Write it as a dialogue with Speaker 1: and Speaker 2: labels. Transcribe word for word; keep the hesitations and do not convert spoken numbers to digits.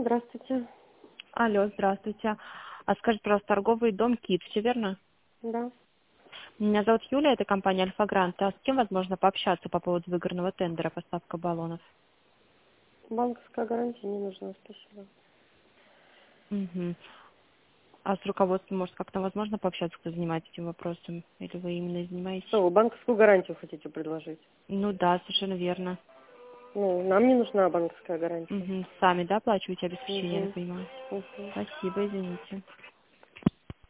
Speaker 1: Здравствуйте.
Speaker 2: Алло, здравствуйте. А скажите, пожалуйста, торговый дом КИТ, все верно?
Speaker 1: Да.
Speaker 2: Меня зовут Юлия, это компания Альфа Грант. А с кем возможно пообщаться по поводу выигранного тендера поставка баллонов?
Speaker 1: Банковская гарантия не нужна, спасибо.
Speaker 2: Угу. А с руководством, может, как-то возможно пообщаться, кто занимается этим вопросом? Или вы именно занимаетесь?
Speaker 1: Что, вы банковскую гарантию хотите предложить?
Speaker 2: Ну да, совершенно верно.
Speaker 1: Ну, нам не нужна банковская гарантия.
Speaker 2: Угу. Сами, да, оплачиваете обеспечение, я так
Speaker 1: Угу.
Speaker 2: понимаю?
Speaker 1: Угу.
Speaker 2: Спасибо, извините.